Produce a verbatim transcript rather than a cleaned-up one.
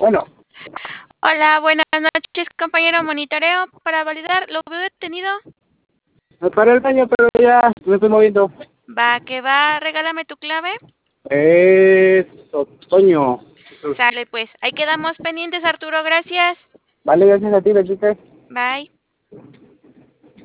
Bueno, Hola, buenas noches, compañero. Monitoreo para validar. ¿Lo veo detenido? me paré el baño, pero ya me estoy moviendo. Va, que va. Regálame tu clave. Es otoño. Sale, pues. Ahí quedamos pendientes, Arturo. Gracias. Vale, gracias a ti, Bechite. Bye.